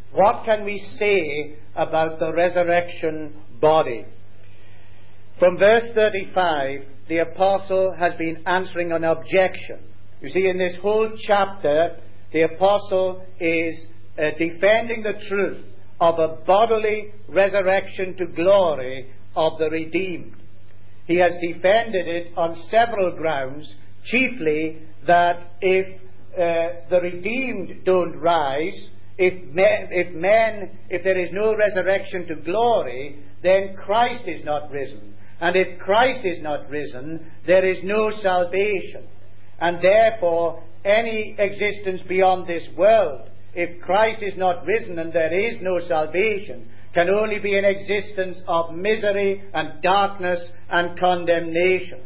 what can we say about the resurrection body? From verse 35, the apostle has been answering an objection. You see, in this whole chapter, the apostle is defending the truth of a bodily resurrection to glory of the redeemed. He has defended it on several grounds, chiefly that if the redeemed don't rise, if there is no resurrection to glory, then Christ is not risen. And if Christ is not risen, there is no salvation. And therefore, any existence beyond this world, if Christ is not risen and there is no salvation, can only be an existence of misery and darkness and condemnation.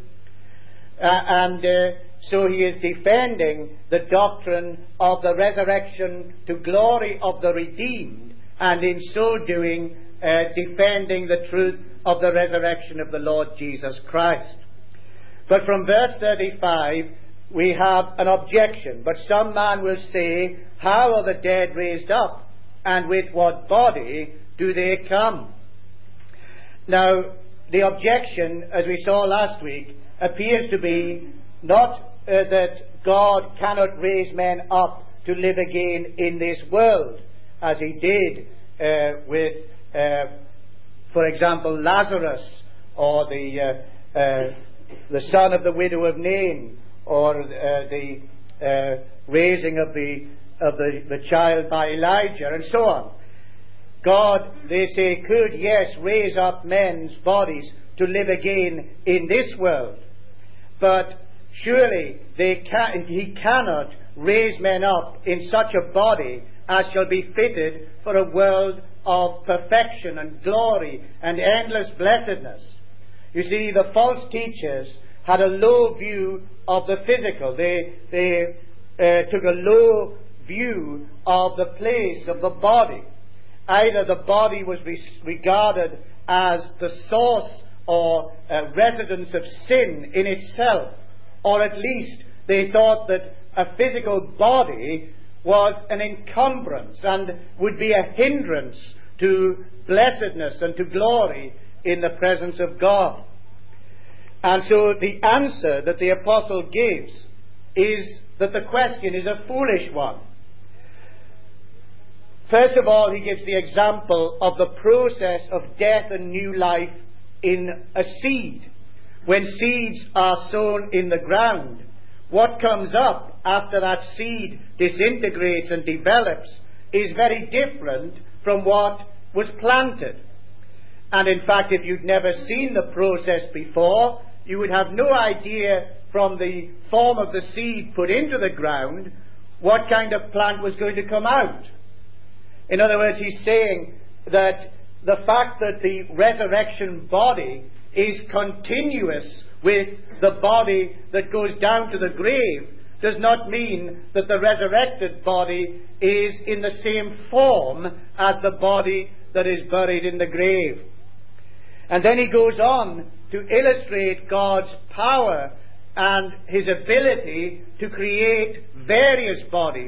So he is defending the doctrine of the resurrection to glory of the redeemed, and in so doing defending the truth of the resurrection of the Lord Jesus Christ. But from verse 35 we have an objection. But some man will say, how are the dead raised up? And with what body do they come? Now, the objection, as we saw last week, appears to be not that God cannot raise men up to live again in this world, as he did with, for example, Lazarus, or the son of the widow of Nain, or the raising of the child by Elijah, and so on. God, they say, could, yes, raise up men's bodies to live again in this world, but surely he cannot raise men up in such a body as shall be fitted for a world of perfection and glory and endless blessedness. You see, the false teachers had a low view of the physical. They took a low view of the place of the body. Either the body was regarded as the source or residence of sin in itself, or at least they thought that a physical body was an encumbrance and would be a hindrance to blessedness and to glory in the presence of God. And so the answer that the apostle gives is that the question is a foolish one. First of all, he gives the example of the process of death and new life in a seed. When seeds are sown in the ground, what comes up after that seed disintegrates and develops is very different from what was planted. And in fact, if you'd never seen the process before, you would have no idea from the form of the seed put into the ground what kind of plant was going to come out. In other words, he's saying that the fact that the resurrection body is continuous with the body that goes down to the grave does not mean that the resurrected body is in the same form as the body that is buried in the grave. And then he goes on to illustrate God's power and his ability to create various bodies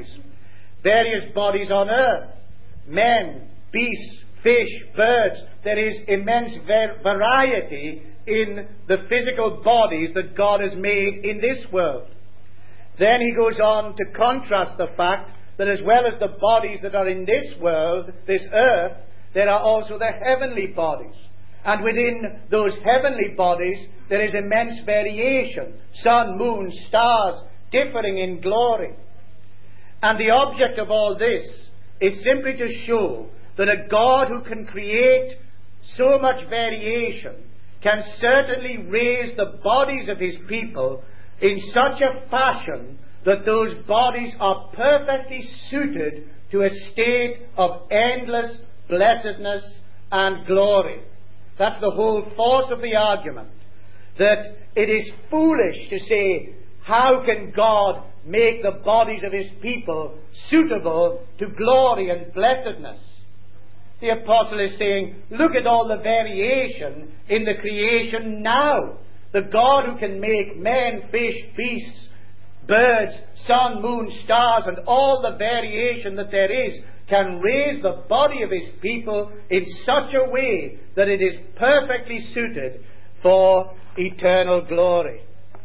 on earth, men, beasts, fish, birds. There is immense variety in the physical bodies that God has made in this world. Then he goes on to contrast the fact that as well as the bodies that are in this world, this earth, there are also the heavenly bodies. And within those heavenly bodies, there is immense variation. Sun, moon, stars, differing in glory. And the object of all this is simply to show that a God who can create so much variation can certainly raise the bodies of his people in such a fashion that those bodies are perfectly suited to a state of endless blessedness and glory. That's the whole force of the argument. That it is foolish to say, how can God make the bodies of his people suitable to glory and blessedness? The apostle is saying, look at all the variation in the creation now. The God who can make men, fish, beasts, birds, sun, moon, stars, and all the variation that there is, can raise the body of his people in such a way that it is perfectly suited for eternal glory.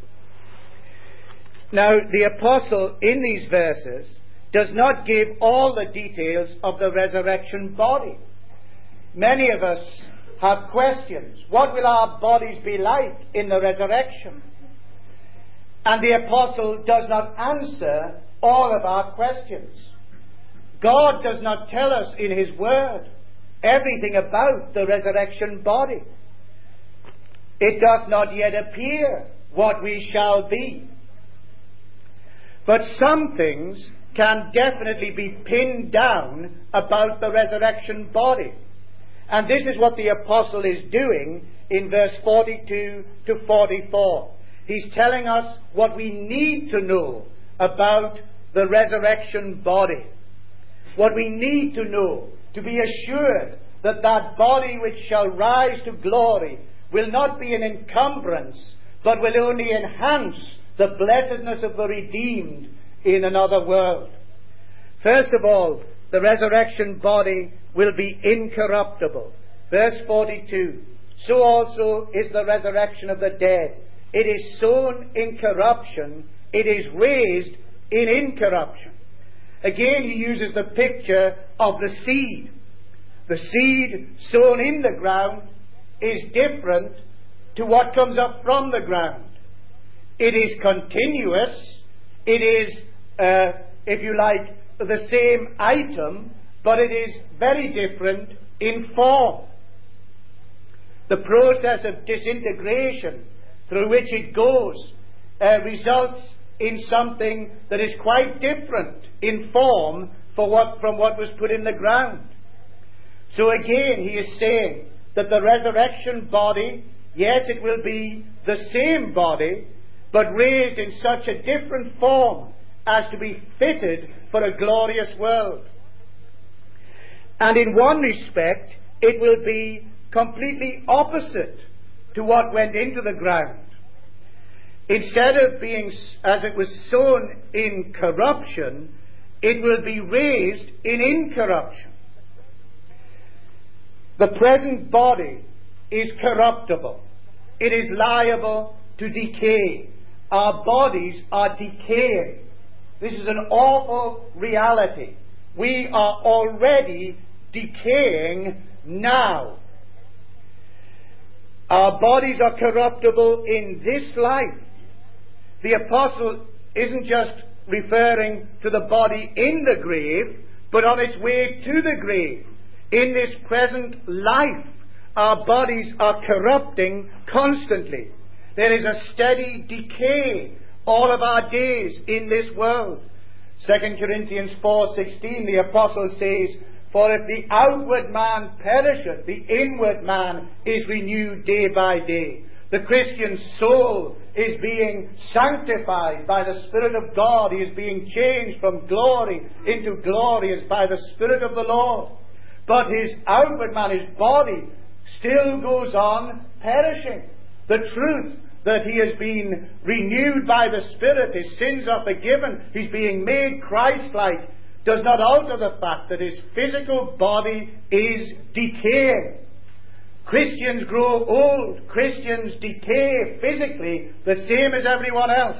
Now, the apostle in these verses does not give all the details of the resurrection body. Many of us have questions. What will our bodies be like in the resurrection? And the apostle does not answer all of our questions. God does not tell us in his word everything about the resurrection body. It doth not yet appear what we shall be. But some things can definitely be pinned down about the resurrection body. And this is what the apostle is doing in verse 42 to 44. He's telling us what we need to know about the resurrection body. What we need to know to be assured that that body which shall rise to glory will not be an encumbrance, but will only enhance the blessedness of the redeemed in another world. First of all, the resurrection body will be incorruptible. Verse 42, so also is the resurrection of the dead. It is sown in corruption, it is raised in incorruption. Again, he uses the picture of the seed. The seed sown in the ground is different to what comes up from the ground. It is continuous. It is, if you like, the same item, but it is very different in form. The process of disintegration through which it goes results in something that is quite different in form from what was put in the ground. So again, he is saying that the resurrection body, yes, it will be the same body, but raised in such a different form as to be fitted for a glorious world. And in one respect, it will be completely opposite to what went into the ground. Instead of being, as it was sown in corruption, it will be raised in incorruption. The present body is corruptible. It is liable to decay. Our bodies are decaying. This is an awful reality. We are already decaying now. Our bodies are corruptible in this life. The apostle isn't just referring to the body in the grave, but on its way to the grave. In this present life, our bodies are corrupting constantly. There is a steady decay all of our days in this world. 2 Corinthians 4:16, the apostle says, for if the outward man perisheth, the inward man is renewed day by day. The Christian soul is being sanctified by the Spirit of God. He is being changed from glory into glory as by the Spirit of the Lord. But his outward man, his body, still goes on perishing. The truth that he has been renewed by the Spirit, his sins are forgiven, he's being made Christ-like, does not alter the fact that his physical body is decaying. Christians grow old. Christians decay physically the same as everyone else.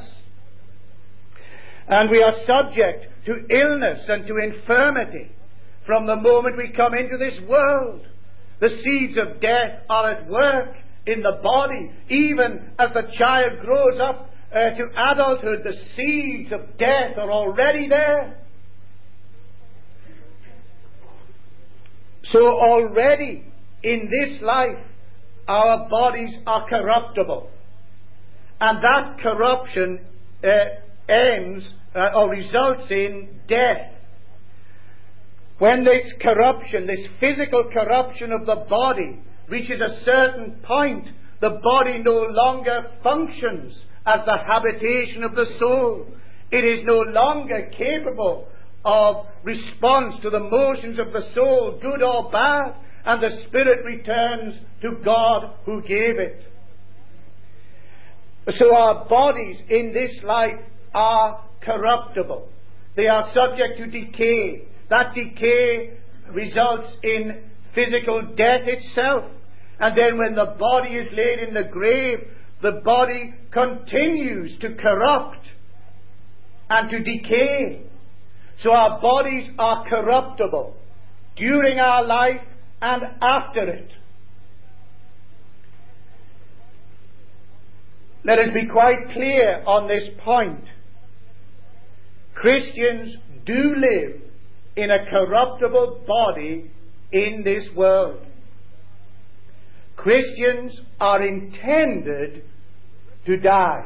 And we are subject to illness and to infirmity from the moment we come into this world. The seeds of death are at work in the body. Even as the child grows up to adulthood, the seeds of death are already there. So already in this life, our bodies are corruptible. And that corruption ends or results in death. When this corruption, this physical corruption of the body reaches a certain point, the body no longer functions as the habitation of the soul. It is no longer capable of response to the motions of the soul, good or bad, and the spirit returns to God who gave it. So our bodies in this life are corruptible. They are subject to decay. that decay results in physical death itself. And then when the body is laid in the grave, the body continues to corrupt and to decay. So our bodies are corruptible during our life and after it. Let us be quite clear on this point. Christians do live in a corruptible body in this world. Christians are intended to die.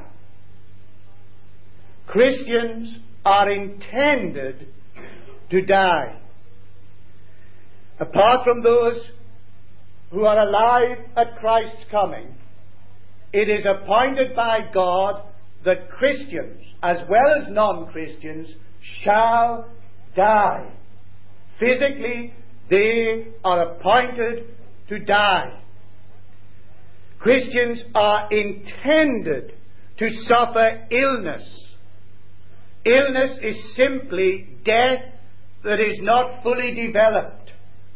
Christians are intended to die. Apart from those who are alive at Christ's coming, it is appointed by God that Christians, as well as non-Christians, shall die. Physically, they are appointed to die. Christians are intended to suffer illness. Illness is simply death that is not fully developed.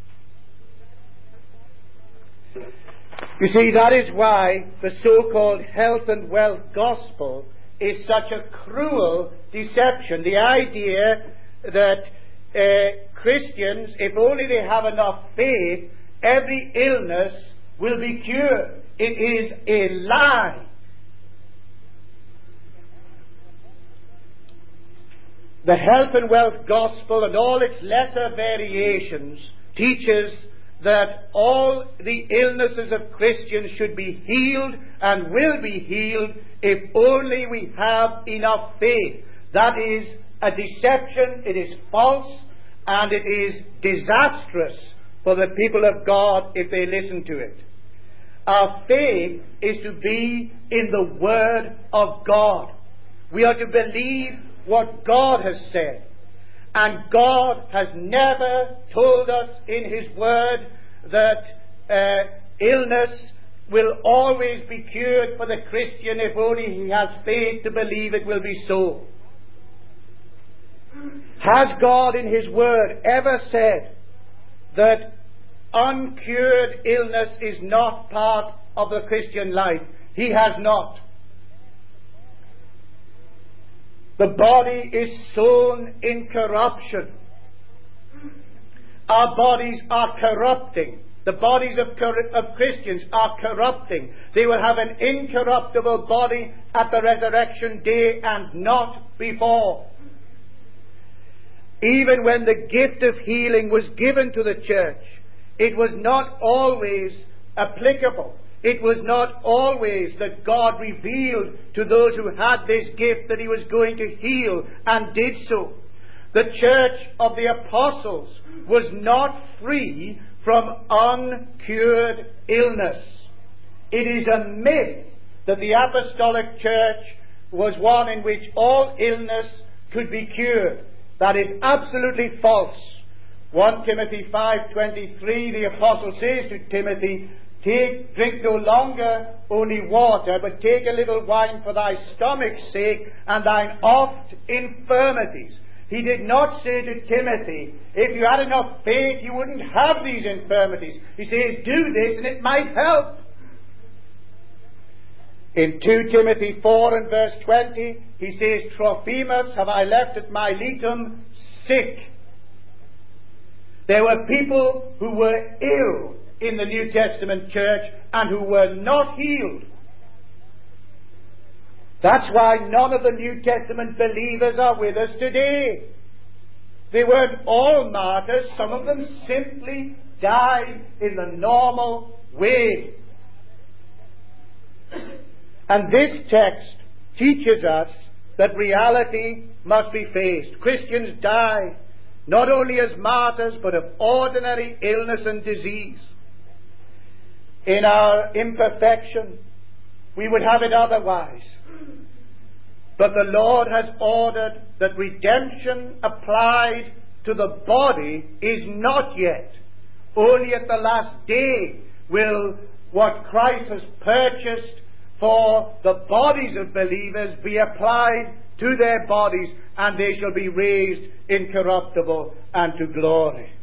You see, that is why the so-called health and wealth gospel is such a cruel deception. The idea that Christians, if only they have enough faith, every illness will be cured. It is a lie. The health and wealth gospel and all its lesser variations teaches that all the illnesses of Christians should be healed and will be healed if only we have enough faith. That is a deception, it is false, and it is disastrous for the people of God if they listen to it. Our faith is to be in the Word of God. We are to believe what God has said. And God has never told us in His Word that illness will always be cured for the Christian if only he has faith to believe it will be so. Has God in His Word ever said that uncured illness is not part of the Christian life? He has not. The body is sown in corruption. Our bodies are corrupting. The bodies of Christians are corrupting. They will have an incorruptible body at the resurrection day and not before. Even when the gift of healing was given to the church, it was not always applicable. It was not always that God revealed to those who had this gift that He was going to heal, and did so. The church of the apostles was not free from uncured illness. It is a myth that the apostolic church was one in which all illness could be cured. That is absolutely false. 1 Timothy 5:23, the apostle says to Timothy, drink no longer only water, but take a little wine for thy stomach's sake and thine oft infirmities. He did not say to Timothy, if you had enough faith, you wouldn't have these infirmities. He says, do this and it might help. In 2 Timothy 4 and verse 20, he says, Trophimus have I left at Miletum sick. There were people who were ill in the New Testament church and who were not healed. That's why none of the New Testament believers are with us today. They weren't all martyrs. Some of them simply died in the normal way. And this text teaches us that reality must be faced. Christians die not only as martyrs, but of ordinary illness and disease. In our imperfection, we would have it otherwise. But the Lord has ordered that redemption applied to the body is not yet. Only at the last day will what Christ has purchased for the bodies of believers be applied to their bodies, and they shall be raised incorruptible unto glory.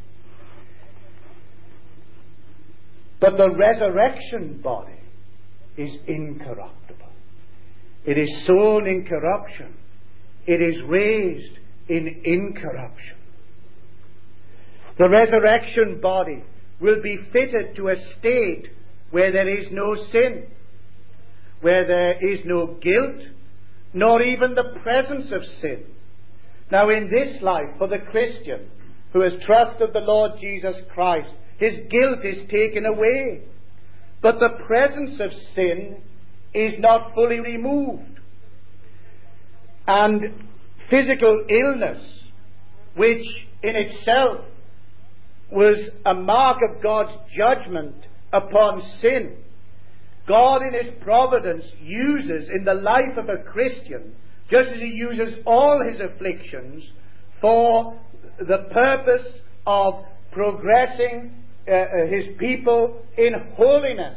But the resurrection body is incorruptible. It is sown in corruption. It is raised in incorruption. The resurrection body will be fitted to a state where there is no sin, where there is no guilt, nor even the presence of sin. Now in this life, for the Christian who has trusted the Lord Jesus Christ, his guilt is taken away. But the presence of sin is not fully removed. And physical illness, which in itself was a mark of God's judgment upon sin, God in his providence uses in the life of a Christian, just as he uses all his afflictions, for the purpose of progressing his people in holiness.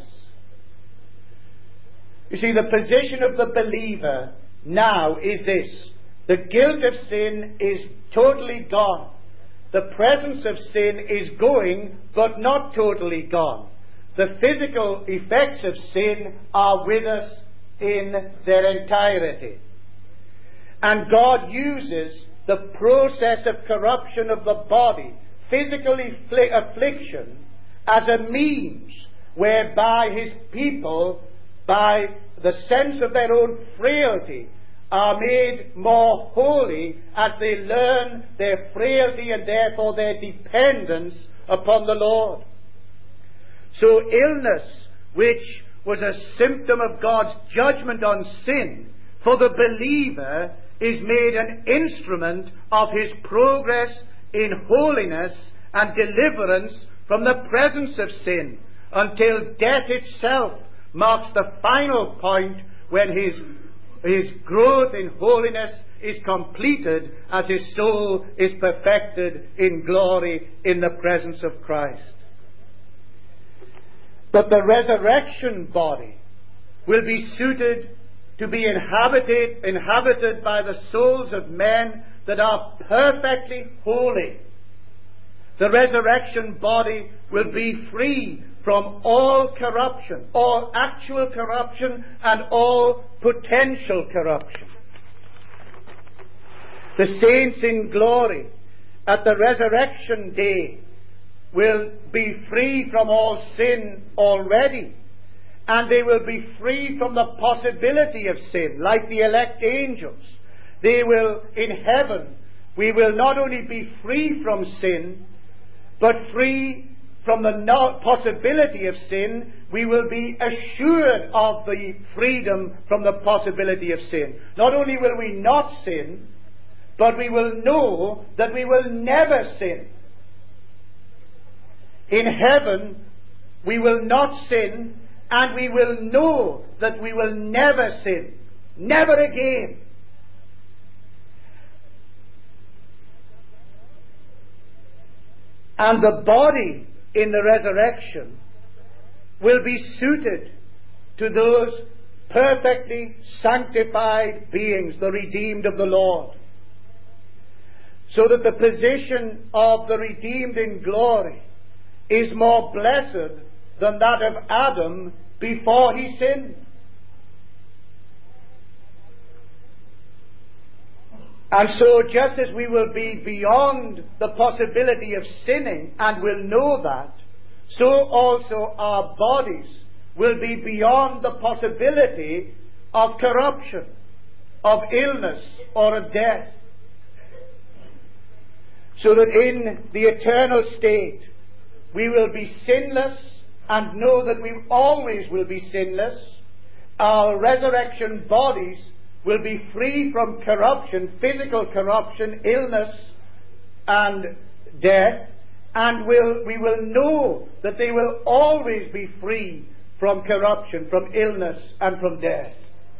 You see, the position of the believer now is this: the guilt of sin is totally gone. The presence of sin is going, but not totally gone. The physical effects of sin are with us in their entirety. And God uses the process of corruption of the body, physical affliction, as a means whereby his people, by the sense of their own frailty, are made more holy as they learn their frailty and therefore their dependence upon the Lord. So illness, which was a symptom of God's judgment on sin, for the believer is made an instrument of his progress in holiness and deliverance from the presence of sin, until death itself marks the final point when his growth in holiness is completed as his soul is perfected in glory in the presence of Christ. But the resurrection body will be suited to be inhabited by the souls of men that are perfectly holy. The resurrection body will be free from all corruption, all actual corruption, and all potential corruption. The saints in glory at the resurrection day will be free from all sin already, and they will be free from the possibility of sin, like the elect angels. They will, in heaven, we will not only be free from sin, but free from the possibility of sin. We will be assured of the freedom from the possibility of sin. Not only will we not sin, but we will know that we will never sin. In heaven, we will not sin, and we will know that we will never sin. Never again. And the body in the resurrection will be suited to those perfectly sanctified beings, the redeemed of the Lord. So that the position of the redeemed in glory is more blessed than that of Adam before he sinned. And so just as we will be beyond the possibility of sinning and will know that, so also our bodies will be beyond the possibility of corruption, of illness, or of death. So that in the eternal state we will be sinless and know that we always will be sinless. Our resurrection bodies will be free from corruption, physical corruption, illness, and death, and we will know that they will always be free from corruption, from illness, and from death.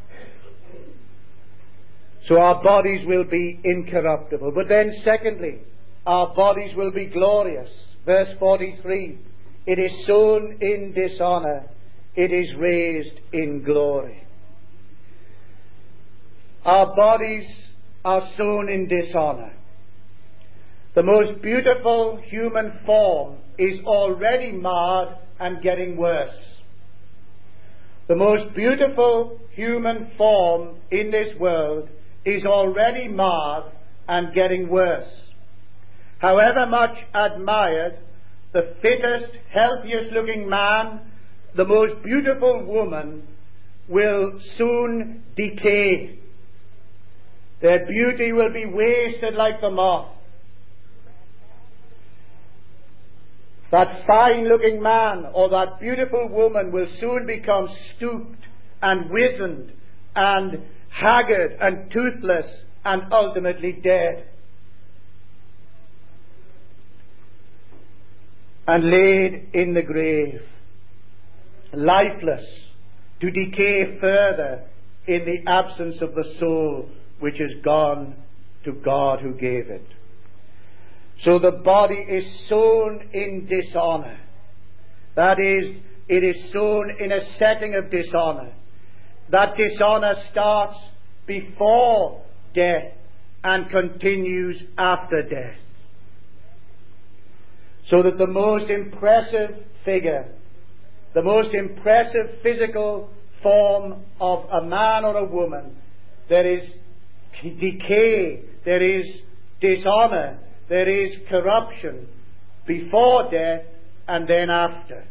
So our bodies will be incorruptible. But then secondly, our bodies will be glorious. Verse 43, it is sown in dishonor, it is raised in glory. our bodies are sown in dishonor. The most beautiful human form is already marred and getting worse. The most beautiful human form in this world is already marred and getting worse. However much admired, the fittest, healthiest looking man, the most beautiful woman will soon decay. Their beauty will be wasted like the moth. That fine-looking man or that beautiful woman will soon become stooped and wizened and haggard and toothless and ultimately dead. And laid in the grave, lifeless, to decay further in the absence of the soul which is gone to God who gave it. So the body is sown in dishonor. That is, it is sown in a setting of dishonor. That dishonor starts before death and continues after death. So that the most impressive figure, the most impressive physical form of a man or a woman, there is decay, there is dishonor, there is corruption before death and then after.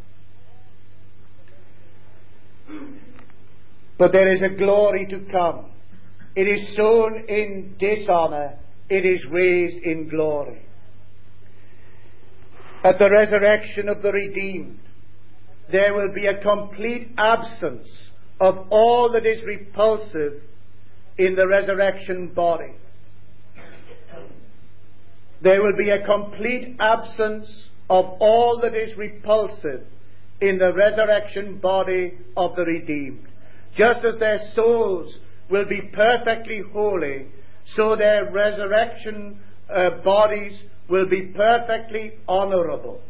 But there is a glory to come. It is sown in dishonor, it is raised in glory. At the resurrection of the redeemed, there will be a complete absence of all that is repulsive in the resurrection body. There will be a complete absence of all that is repulsive in the resurrection body of the redeemed. Just as their souls will be perfectly holy, so their resurrection bodies will be perfectly honorable.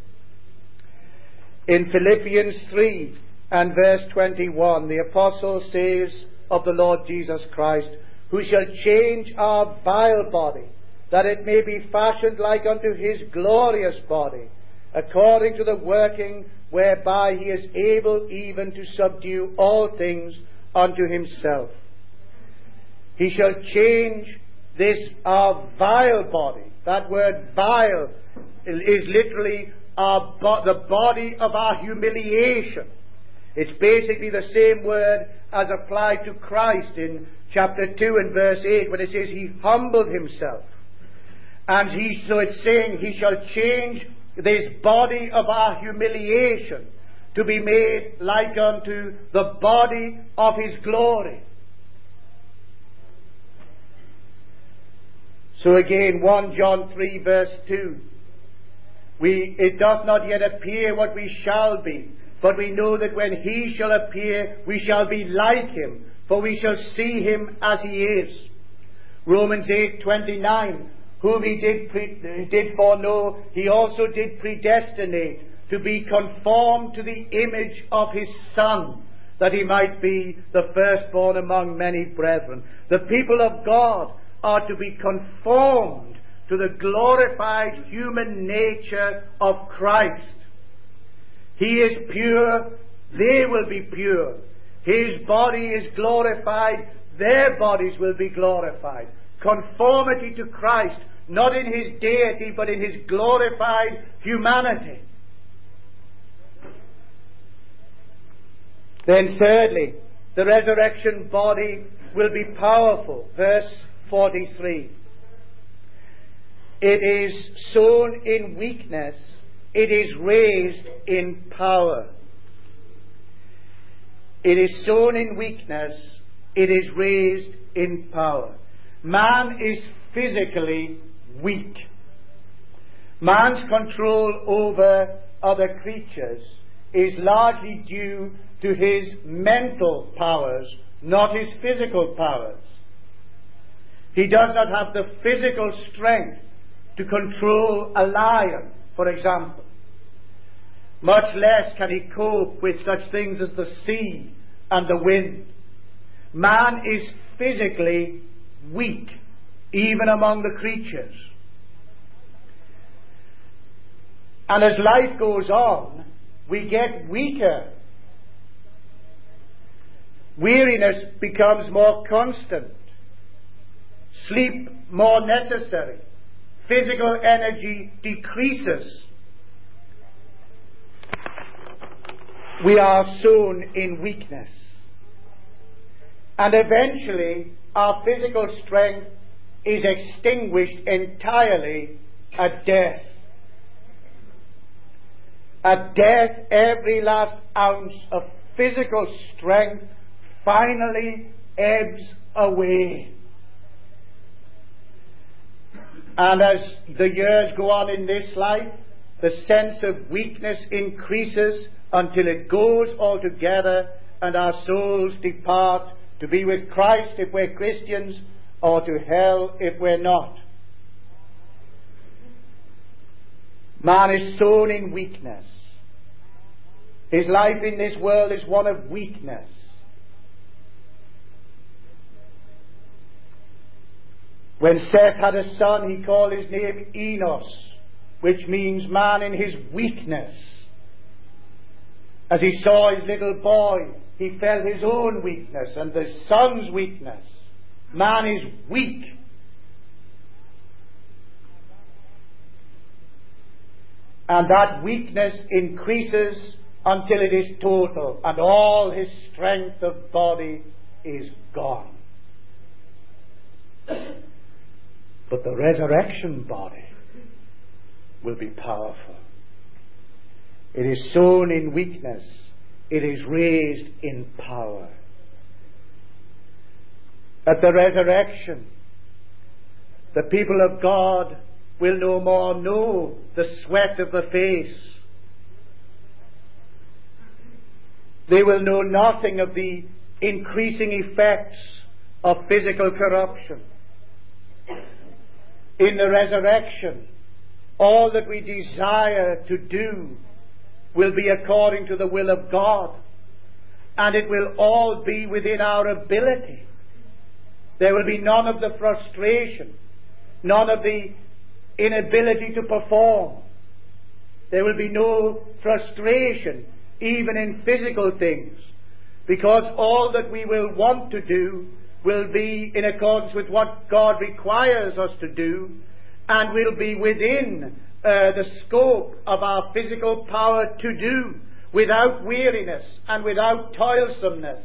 In Philippians 3 and verse 21, the apostle says of the Lord Jesus Christ, who shall change our vile body, that it may be fashioned like unto his glorious body, according to the working whereby he is able even to subdue all things unto himself. He shall change this our vile body. That word vile is literally the body of our humiliation. It's basically the same word as applied to Christ in chapter 2 and verse 8, when it says he humbled himself. And so it's saying he shall change this body of our humiliation to be made like unto the body of his glory. So again, 1 John 3 verse 2. It doth not yet appear what we shall be, but we know that when he shall appear, we shall be like him, for we shall see him as he is. Romans 8:29, whom he did foreknow, he also did predestinate to be conformed to the image of his Son, that he might be the firstborn among many brethren. The people of God are to be conformed to the glorified human nature of Christ. He is pure, they will be pure. His body is glorified, their bodies will be glorified. Conformity to Christ, not in his deity, but in his glorified humanity. Then thirdly, the resurrection body will be powerful. Verse 43. It is sown in weakness, it is raised in power. It is sown in weakness, it is raised in power. Man is physically weak. Man's control over other creatures is largely due to his mental powers, not his physical powers. He does not have the physical strength to control a lion, for example. Much less can he cope with such things as the sea and the wind. Man is physically weak, even among the creatures. And as life goes on, we get weaker. Weariness becomes more constant. Sleep more necessary. Physical energy decreases. We are sown in weakness. And eventually, our physical strength is extinguished entirely at death. At death, every last ounce of physical strength finally ebbs away. And as the years go on in this life, the sense of weakness increases until it goes altogether and our souls depart to be with Christ if we're Christians, or to hell if we're not. Man is sown in weakness. His life in this world is one of weakness. When Seth had a son, he called his name Enos, which means man in his weakness. As he saw his little boy, he felt his own weakness and the son's weakness. Man is weak. And that weakness increases until it is total, and all his strength of body is gone. But the resurrection body will be powerful. It is sown in weakness. It is raised in power. At the resurrection, the people of God will no more know the sweat of the face. They will know nothing of the increasing effects of physical corruption. In the resurrection, all that we desire to do will be according to the will of God, and it will all be within our ability. There will be none of the frustration, none of the inability to perform. There will be no frustration, even in physical things, because all that we will want to do will be in accordance with what God requires us to do, and will be within the scope of our physical power to do, without weariness and without toilsomeness.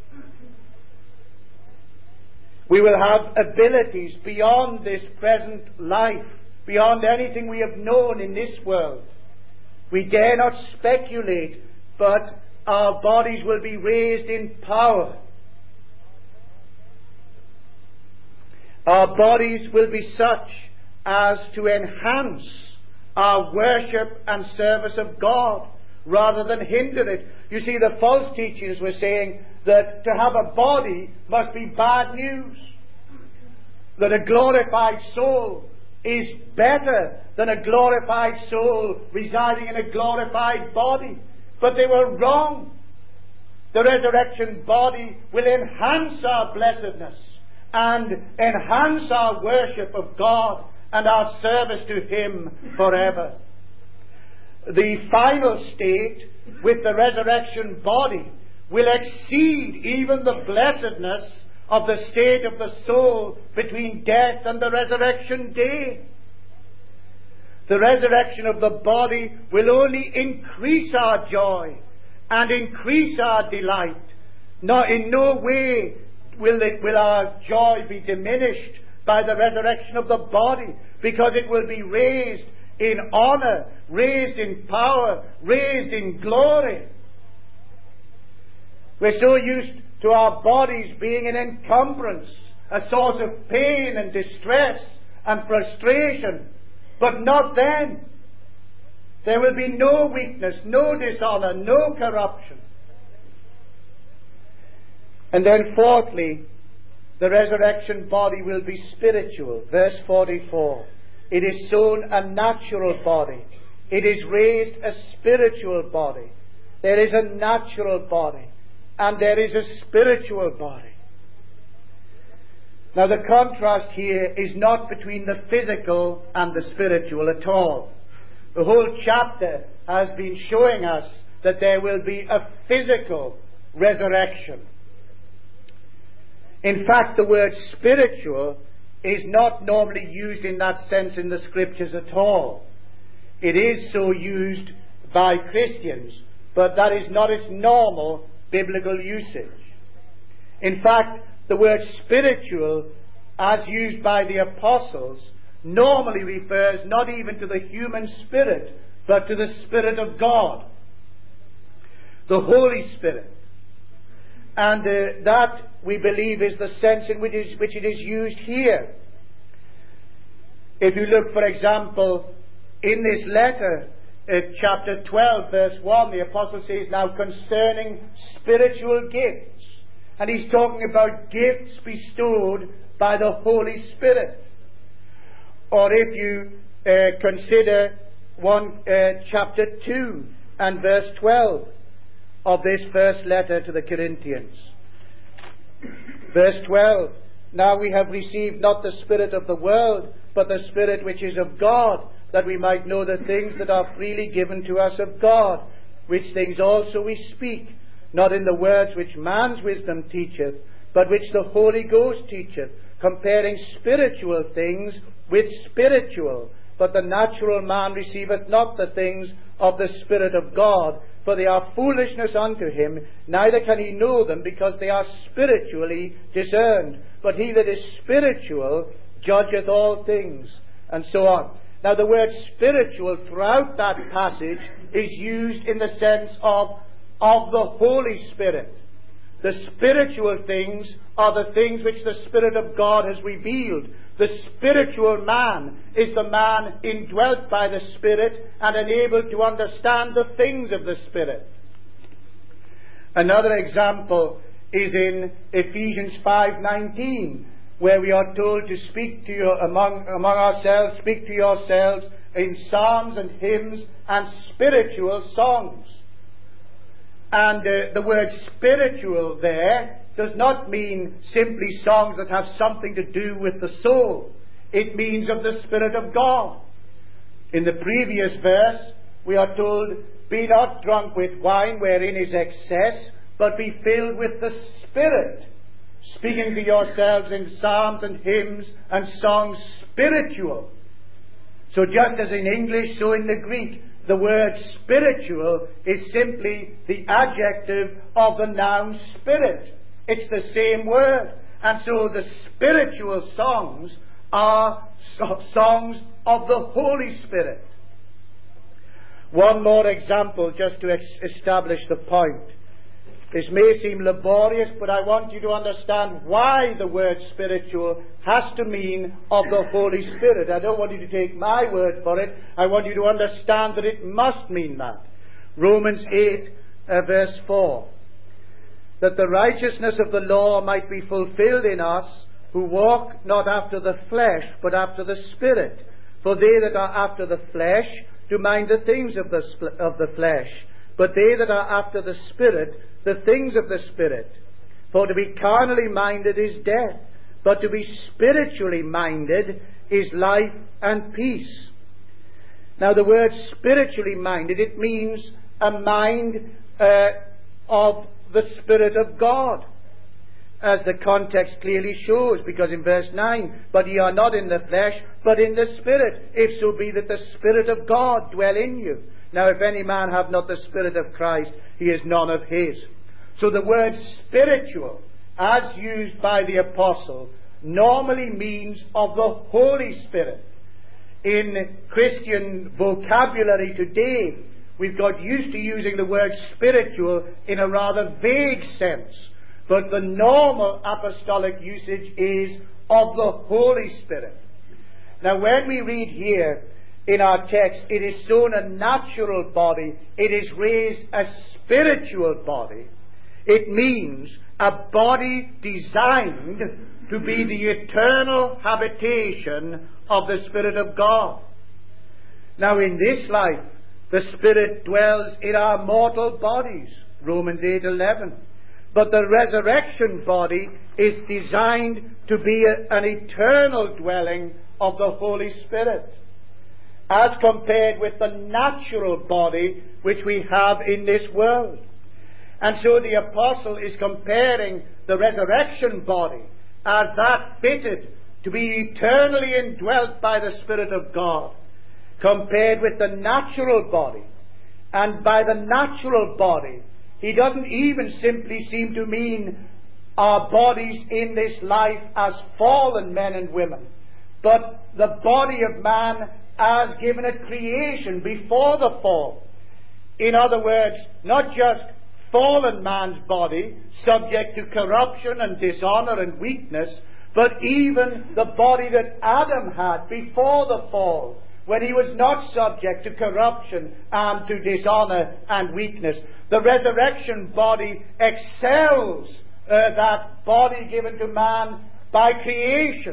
We will have abilities beyond this present life, beyond anything we have known in this world. We dare not speculate, but our bodies will be raised in power. Our bodies will be such as to enhance our worship and service of God rather than hinder it. You see, the false teachers were saying that to have a body must be bad news, that a glorified soul is better than a glorified soul residing in a glorified body. But they were wrong. The resurrection body will enhance our blessedness and enhance our worship of God and our service to Him forever. The final state with the resurrection body will exceed even the blessedness of the state of the soul between death and the resurrection day. The resurrection of the body will only increase our joy and increase our delight. In no way will our joy be diminished by the resurrection of the body, because it will be raised in honor, raised in power, raised in glory. We're so used to our bodies being an encumbrance, a source of pain and distress and frustration. But not then. There will be no weakness, no dishonor, no corruption. And then fourthly, the resurrection body will be spiritual. Verse 44. It is sown a natural body. It is raised a spiritual body. There is a natural body and there is a spiritual body. Now the contrast here is not between the physical and the spiritual at all. The whole chapter has been showing us that there will be a physical resurrection. In fact, the word spiritual is not normally used in that sense in the Scriptures at all. It is so used by Christians, but that is not its normal biblical usage. In fact, the word spiritual, as used by the apostles, normally refers not even to the human spirit, but to the Spirit of God, the Holy Spirit. And that, we believe, is the sense in which it is used here. If you look, for example, in this letter, chapter 12, verse 1, the apostle says, now concerning spiritual gifts. And he's talking about gifts bestowed by the Holy Spirit. Or if you consider chapter 2 and verse 12 of this first letter to the Corinthians. Verse 12, now we have received not the spirit of the world, but the Spirit which is of God, that we might know the things that are freely given to us of God, which things also we speak, not in the words which man's wisdom teacheth, but which the Holy Ghost teacheth, comparing spiritual things with spiritual. But the natural man receiveth not the things of the Spirit of God, for they are foolishness unto him, neither can he know them, because they are spiritually discerned. But he that is spiritual judgeth all things, and so on. Now the word spiritual throughout that passage is used in the sense of the Holy Spirit. The spiritual things are the things which the Spirit of God has revealed. The spiritual man is the man indwelt by the Spirit and enabled to understand the things of the Spirit. Another example is in Ephesians 5:19, where we are told to speak to you among ourselves, speak to yourselves in psalms and hymns and spiritual songs. And the word spiritual there does not mean simply songs that have something to do with the soul. It means of the Spirit of God. In the previous verse, we are told, be not drunk with wine wherein is excess, but be filled with the Spirit, speaking to yourselves in psalms and hymns and songs spiritual. So just as in English, so in the Greek, the word spiritual is simply the adjective of the noun spirit. It's the same word. And so the spiritual songs are songs of the Holy Spirit. One more example just to establish the point. This may seem laborious, but I want you to understand why the word spiritual has to mean of the Holy Spirit. I don't want you to take my word for it. I want you to understand that it must mean that. Romans 8, verse 4. That the righteousness of the law might be fulfilled in us, who walk not after the flesh, but after the Spirit. For they that are after the flesh do mind the things of the flesh, but they that are after the Spirit, the things of the Spirit. For to be carnally minded is death, but to be spiritually minded is life and peace. Now the word spiritually minded, it means a mind of the Spirit of God, as the context clearly shows, because in verse 9, but ye are not in the flesh, but in the Spirit, if so be that the Spirit of God dwell in you. Now if any man have not the Spirit of Christ, he is none of his. So the word spiritual, as used by the apostle, normally means of the Holy Spirit. In Christian vocabulary today, we've got used to using the word spiritual in a rather vague sense. But the normal apostolic usage is of the Holy Spirit. Now when we read here in our text, it is sown a natural body, it is raised a spiritual body. It means a body designed to be the eternal habitation of the Spirit of God. Now in this life, the Spirit dwells in our mortal bodies, Romans 8:11. But the resurrection body is designed to be an eternal dwelling of the Holy Spirit, as compared with the natural body which we have in this world. And so the apostle is comparing the resurrection body as that fitted to be eternally indwelt by the Spirit of God, compared with the natural body. And by the natural body, he doesn't even simply seem to mean our bodies in this life as fallen men and women, but the body of man as given at creation before the fall. In other words, not just fallen man's body, subject to corruption and dishonor and weakness, but even the body that Adam had before the fall, when he was not subject to corruption and to dishonor and weakness. The resurrection body excels that body given to man by creation.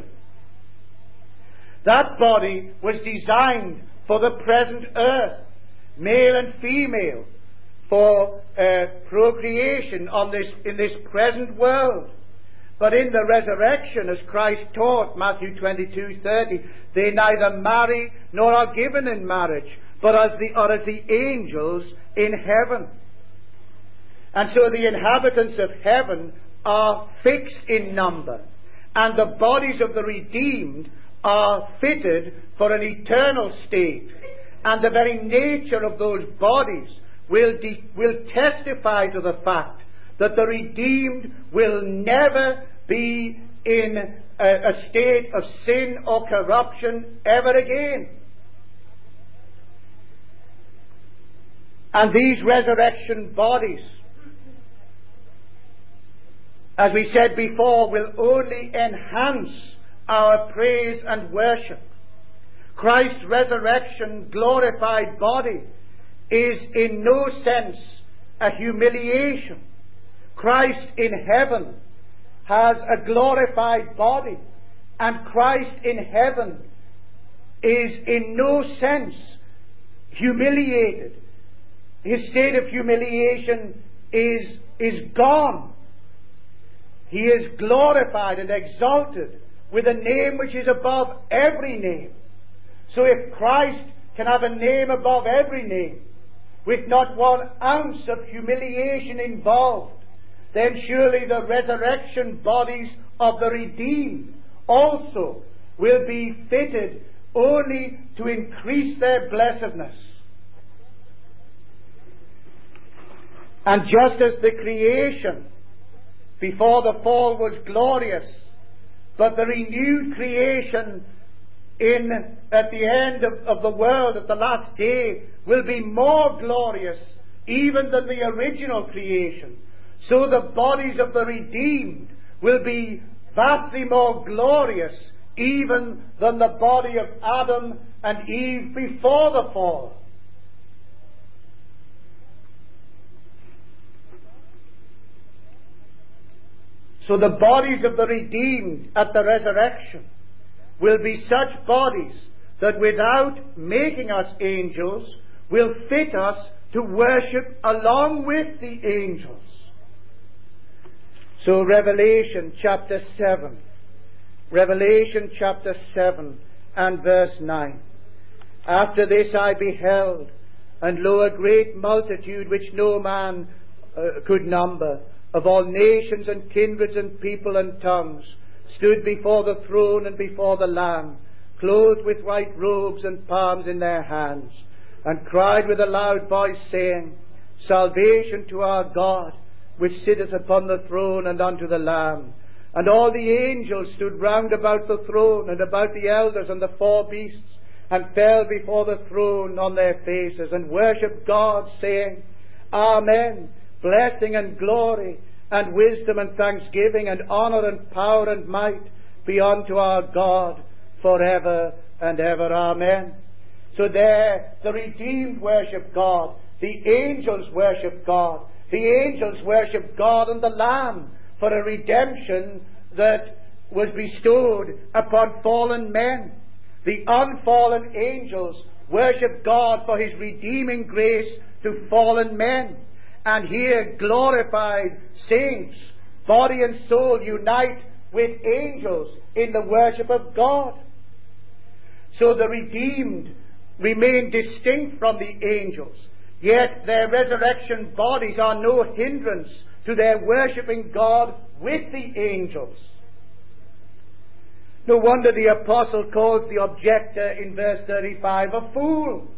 That body was designed for the present earth, male and female, for procreation in this present world. But in the resurrection, as Christ taught, Matthew 22:30, they neither marry nor are given in marriage, but are as the angels in heaven. And so the inhabitants of heaven are fixed in number, and the bodies of the redeemed are fitted for an eternal state. And the very nature of those bodies will testify to the fact that the redeemed will never be in a state of sin or corruption ever again. And these resurrection bodies, as we said before, will only enhance our praise and worship. Christ's resurrection glorified body is in no sense a humiliation. Christ in heaven has a glorified body, and Christ in heaven is in no sense humiliated. His state of humiliation is gone. He is glorified and exalted with a name which is above every name. So if Christ can have a name above every name, with not 1 ounce of humiliation involved, then surely the resurrection bodies of the redeemed also will be fitted only to increase their blessedness. And just as the creation before the fall was glorious, but the renewed creation at the end of the world, at the last day, will be more glorious even than the original creation, so the bodies of the redeemed will be vastly more glorious even than the body of Adam and Eve before the fall. So the bodies of the redeemed at the resurrection will be such bodies that without making us angels will fit us to worship along with the angels. So Revelation chapter 7 and verse 9. After this I beheld, and lo, a great multitude which no man could number, of all nations and kindreds and people and tongues, stood before the throne and before the Lamb, clothed with white robes and palms in their hands, and cried with a loud voice, saying, Salvation to our God, which sitteth upon the throne, and unto the Lamb. And all the angels stood round about the throne, and about the elders and the 4 beasts, and fell before the throne on their faces, and worshipped God, saying, Amen. Blessing and glory, and wisdom and thanksgiving, and honor and power and might be unto our God forever and ever. Amen. So there, the redeemed worship God. The angels worship God. The angels worship God and the Lamb for a redemption that was bestowed upon fallen men. The unfallen angels worship God for His redeeming grace to fallen men. and here glorified saints, body and soul, unite with angels in the worship of God. So the redeemed remain distinct from the angels, yet their resurrection bodies are no hindrance to their worshipping God with the angels. No wonder the apostle calls the objector in verse 35 a fool.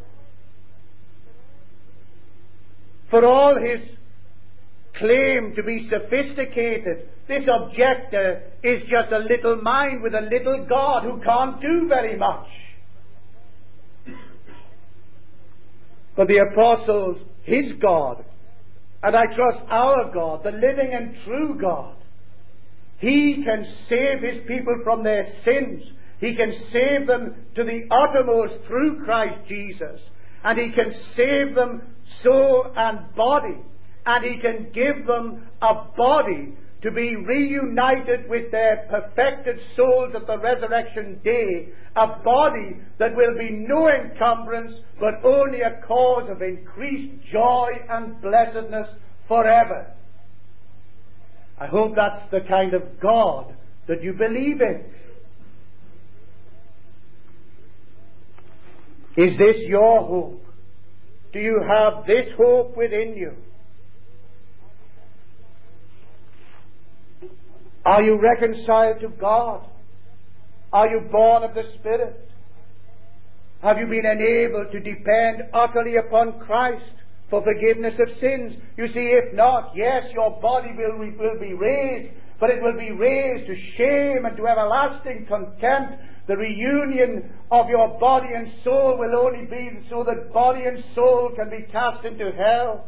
For all his claim to be sophisticated, this objector is just a little mind with a little God who can't do very much. But the apostles, his God, and I trust our God, the living and true God, He can save His people from their sins. He can save them to the uttermost through Christ Jesus. And He can save them soul and body. And He can give them a body to be reunited with their perfected souls at the resurrection day. A body that will be no encumbrance, but only a cause of increased joy and blessedness forever. I hope that's the kind of God that you believe in. Is this your hope? Do you have this hope within you? Are you reconciled to God? Are you born of the Spirit? Have you been enabled to depend utterly upon Christ for forgiveness of sins? You see, if not, yes, your body will be raised, but it will be raised to shame and to everlasting contempt. The reunion of your body and soul will only be so that body and soul can be cast into hell.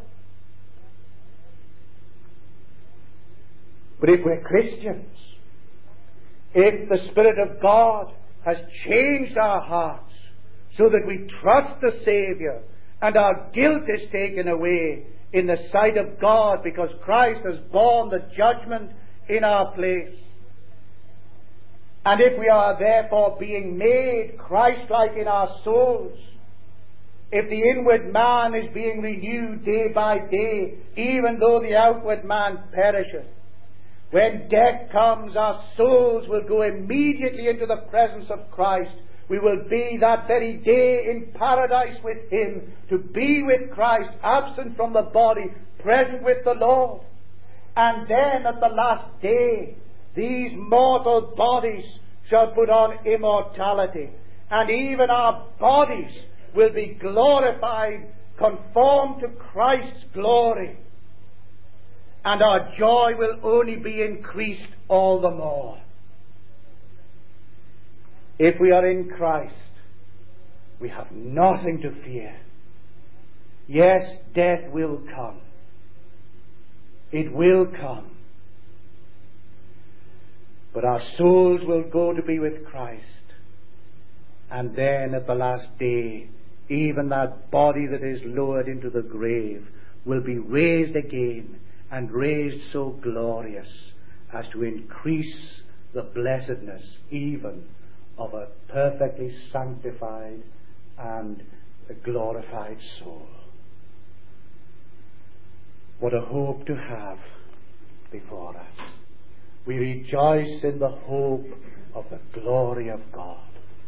But if we're Christians, if the Spirit of God has changed our hearts so that we trust the Savior and our guilt is taken away in the sight of God because Christ has borne the judgment in our place, and if we are therefore being made Christ-like in our souls, if the inward man is being renewed day by day, even though the outward man perisheth, when death comes, our souls will go immediately into the presence of Christ. We will be that very day in paradise with Him, to be with Christ, absent from the body, present with the Lord. And then at the last day, these mortal bodies shall put on immortality, and even our bodies will be glorified, conformed to Christ's glory. And our joy will only be increased all the more. If we are in Christ, we have nothing to fear. Yes, death will come. It will come. But our souls will go to be with Christ. And then at the last day, even that body that is lowered into the grave will be raised again, and raised so glorious as to increase the blessedness even of a perfectly sanctified and a glorified soul. What a hope to have before us. We rejoice in the hope of the glory of God.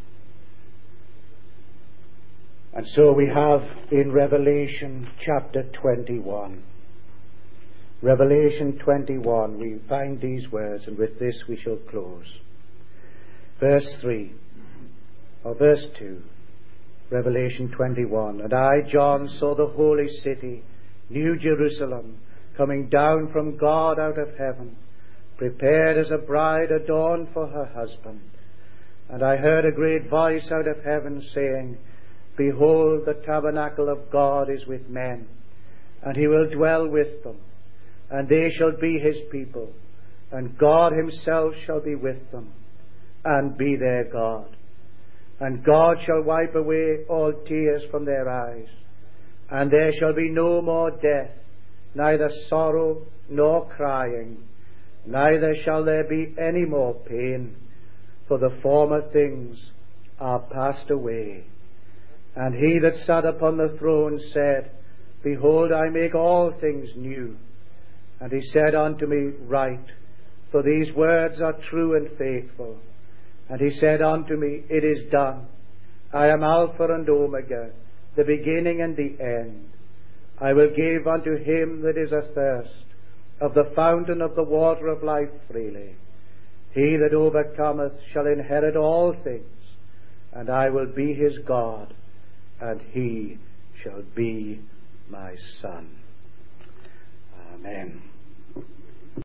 And so we have in Revelation chapter 21. Revelation 21, we find these words, and with this we shall close. Verse 3, or verse 2, Revelation 21. And I, John, saw the holy city, New Jerusalem, coming down from God out of heaven, prepared as a bride adorned for her husband. And I heard a great voice out of heaven saying, Behold, the tabernacle of God is with men, and He will dwell with them. And they shall be His people, and God Himself shall be with them, and be their God. And God shall wipe away all tears from their eyes, and there shall be no more death, neither sorrow nor crying, neither shall there be any more pain, for the former things are passed away. And He that sat upon the throne said, Behold, I make all things new. And he said unto me, Write, for these words are true and faithful. And he said unto me, It is done. I am Alpha and Omega, the beginning and the end. I will give unto him that is athirst of the fountain of the water of life freely. He that overcometh shall inherit all things, and I will be his God, and he shall be my son. Amen.